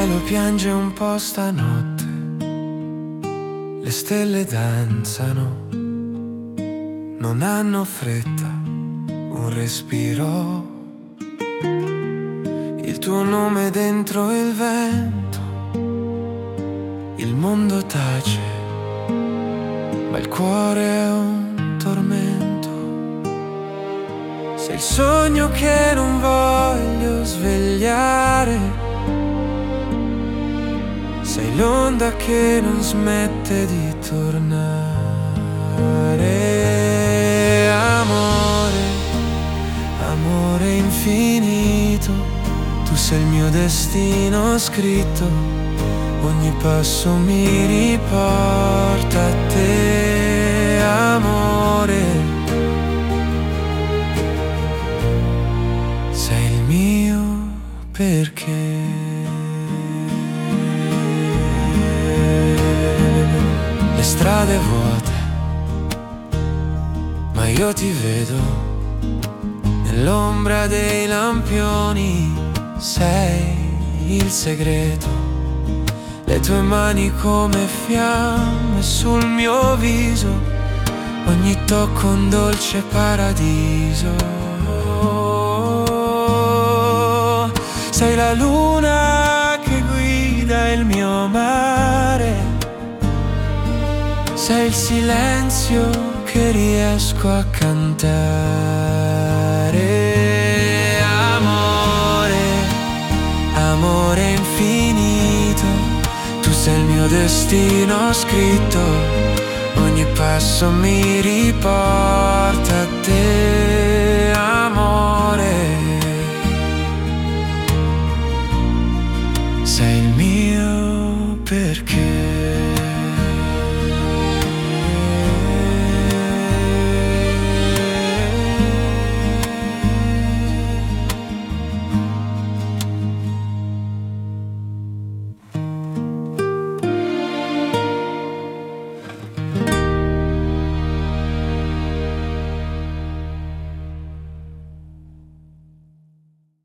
cielo piange un po' stanotte, le stelle danzano, non hanno fretta, un respiro. Il tuo nome dentro il vento, il mondo tace, ma il cuore è un tormento. Sei il sogno che non voglio svegliare, sei l'onda che non smette di tornare. Amore, amore infinito, tu sei il mio destino scritto, ogni passo mi riporta a te. Amore, sei il mio perché. Le strade vuote, ma io ti vedo nell'ombra dei lampioni. Sei il segreto, le tue mani come fiamme sul mio viso, ogni tocco un dolce paradiso. Sei la luna che guida il mio mare, sei il silenzio che riesco a cantare. Amore, amore infinito, tu sei il mio destino scritto, ogni passo mi riporta a te. Amore, sei il mio perché.